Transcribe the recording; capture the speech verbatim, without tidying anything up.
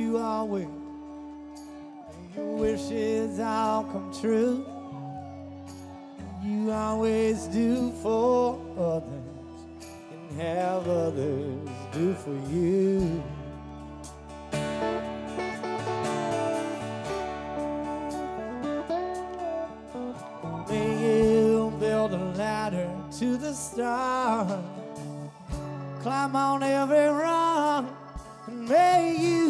you always, may your wishes all come true. You always do for others and have others do for you. May you build a ladder to the stars, climb on every rung, and may you